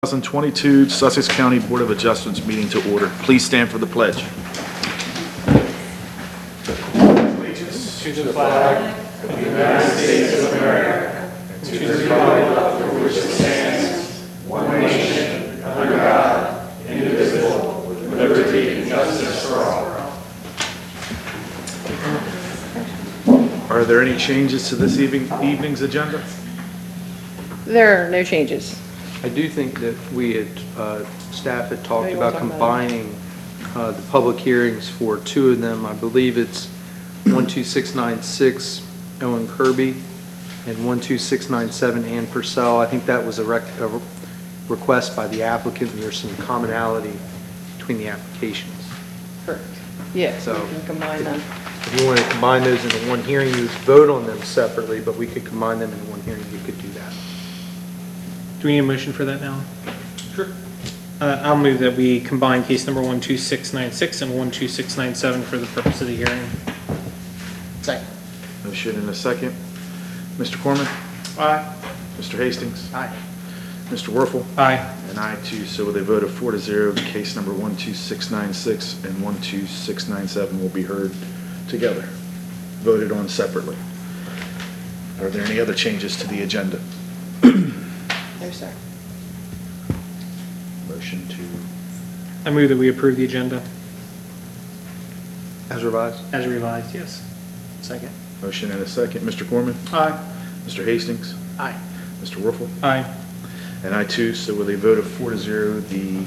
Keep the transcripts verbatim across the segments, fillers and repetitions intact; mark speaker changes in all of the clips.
Speaker 1: twenty twenty-two Sussex County Board of Adjustments meeting to order. Please stand for the pledge.
Speaker 2: Allegiance to the flag of the United States of America and to the republic for which it stands, one nation, under God, indivisible, with liberty and justice for all.
Speaker 1: Are there any changes to this evening, evening's agenda?
Speaker 3: There are no changes.
Speaker 4: I do think that we had, uh, staff had
Speaker 3: Oh,
Speaker 4: talked
Speaker 3: you
Speaker 4: about
Speaker 3: wanna talk about it?
Speaker 4: combining uh, the public hearings for two of them. I believe it's one two six nine six Owen Kirby and one two six nine seven Ann Purcell. I think that was a, rec a re request by the applicant, and there's some commonality between the applications.
Speaker 3: Correct. Yes,
Speaker 4: So-
Speaker 3: we can combine them.
Speaker 4: If you want to combine those into one hearing, you would vote on them separately, but we could combine them in one hearing. We could do that.
Speaker 2: Do we need a motion for that now? Sure. Uh, I'll move that we combine case number one two six nine six and one two six nine seven for the purpose of the hearing.
Speaker 3: Second.
Speaker 1: Motion and a second. Mister Corman?
Speaker 2: Aye.
Speaker 1: Mister Hastings?
Speaker 3: Aye.
Speaker 1: Mister Werfel?
Speaker 2: Aye.
Speaker 1: And I too, so with a vote of four to zero, case number one two six nine six and one two six nine seven will be heard together, voted on separately. Are there any other changes to the agenda?
Speaker 3: No, sir.
Speaker 1: Motion to,
Speaker 2: I move that we approve the agenda
Speaker 4: As revised?
Speaker 2: as revised, yes. Second.
Speaker 1: motion and a second. Mister Corman?
Speaker 2: Aye.
Speaker 1: Mister Hastings?
Speaker 3: Aye.
Speaker 1: Mister Werfel?
Speaker 2: Aye.
Speaker 1: And I too, so with a vote of four to zero, the,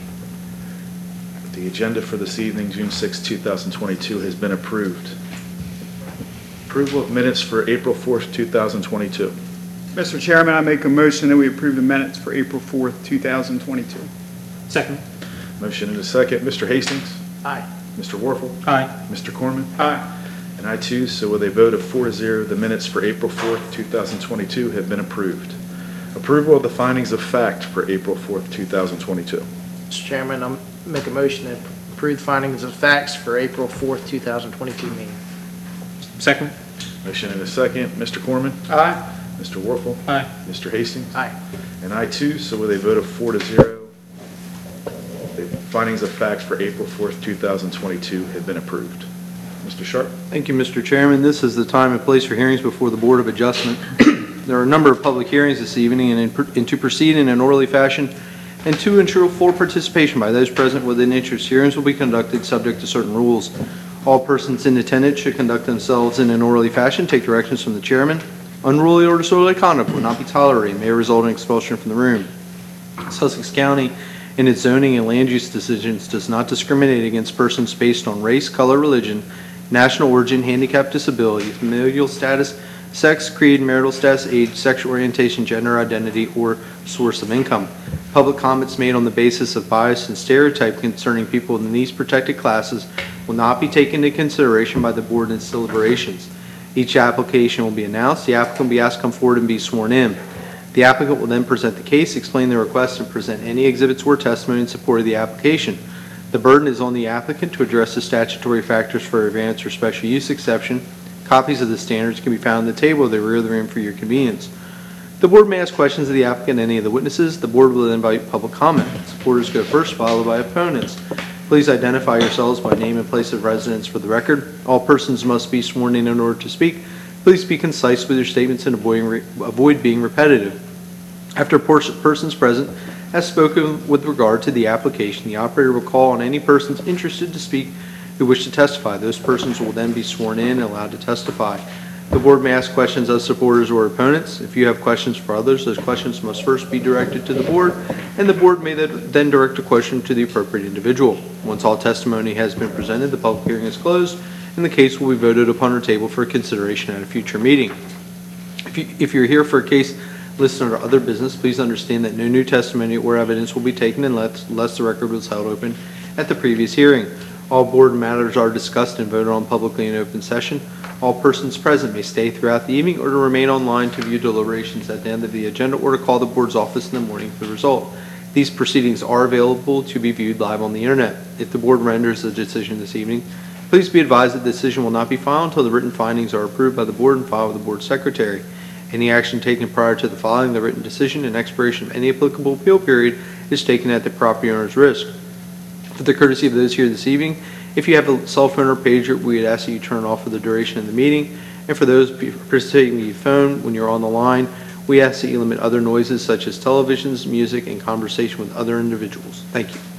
Speaker 1: the agenda for this evening, June sixth, two thousand twenty-two, has been approved. Approval of minutes for April fourth, two thousand twenty-two.
Speaker 5: Mister Chairman, I make a motion that we approve the minutes for April fourth, two thousand twenty-two.
Speaker 2: Second.
Speaker 1: Motion and a second. Mister Hastings?
Speaker 3: Aye.
Speaker 1: Mister Werfel?
Speaker 2: Aye.
Speaker 1: Mister Corman?
Speaker 5: Aye.
Speaker 1: And I too, so with a vote of four to zero, the minutes for April fourth, two thousand twenty-two have been approved. Approval of the findings of fact for April fourth, two thousand twenty-two.
Speaker 6: Mister Chairman, I'll make a motion to approve the findings of facts for April fourth, two thousand twenty-two meeting.
Speaker 2: Second.
Speaker 1: Motion and a second. Mister Corman?
Speaker 5: Aye.
Speaker 1: Mister Werfel?
Speaker 2: Aye.
Speaker 1: Mister Hastings?
Speaker 6: Aye.
Speaker 1: And I too, so with a vote of four to zero, the findings of facts for April fourth, two thousand twenty-two have been approved. Mister Sharp?
Speaker 4: Thank you, Mister Chairman. This is the time and place for hearings before the Board of Adjustment. There are a number of public hearings this evening, and, in, and to proceed in an orderly fashion and to ensure full participation by those present within interest, hearings will be conducted subject to certain rules. All persons in attendance should conduct themselves in an orderly fashion, take directions from the chairman. Unruly or disorderly conduct will not be tolerated and may result in expulsion from the room. Sussex County, in its zoning and land use decisions, does not discriminate against persons based on race, color, religion, national origin, handicap, disability, familial status, sex, creed, marital status, age, sexual orientation, gender identity, or source of income. Public comments made on the basis of bias and stereotype concerning people in these protected classes will not be taken into consideration by the board in its deliberations. Each application will be announced. The applicant will be asked to come forward and be sworn in. The applicant will then present the case, explain the request, and present any exhibits or testimony in support of the application. The burden is on the applicant to address the statutory factors for advance or special use exception. Copies of the standards can be found in the table at the rear of the room for your convenience. The board may ask questions of the applicant and any of the witnesses. The board will then invite public comment. Supporters go first, followed by opponents. Please identify yourselves by name and place of residence for the record. All persons must be sworn in in order to speak. Please be concise with your statements and avoid, avoid being repetitive. After persons present has spoken with regard to the application, the operator will call on any persons interested to speak who wish to testify. Those persons will then be sworn in and allowed to testify. The board may ask questions of supporters or opponents. If you have questions for others, those questions must first be directed to the board, and the board may then direct a question to the appropriate individual. Once all testimony has been presented, the public hearing is closed, and the case will be voted upon or tabled for consideration at a future meeting. If, you, if you're here for a case listed under other business, please understand that no new testimony or evidence will be taken unless, unless the record was held open at the previous hearing. All board matters are discussed and voted on publicly in open session. All persons present may stay throughout the evening or to remain online to view deliberations at the end of the agenda or to call the board's office in the morning for the result. These proceedings are available to be viewed live on the internet. If the board renders a decision this evening, please be advised that the decision will not be filed until the written findings are approved by the board and filed with the board secretary. Any action taken prior to the filing of the written decision and expiration of any applicable appeal period is taken at the property owner's risk. For the courtesy of those here this evening, if you have a cell phone or pager, we would ask that you turn it off for the duration of the meeting. And for those participating via phone, when you're on the line, we ask that you limit other noises such as televisions, music, and conversation with other individuals. Thank you.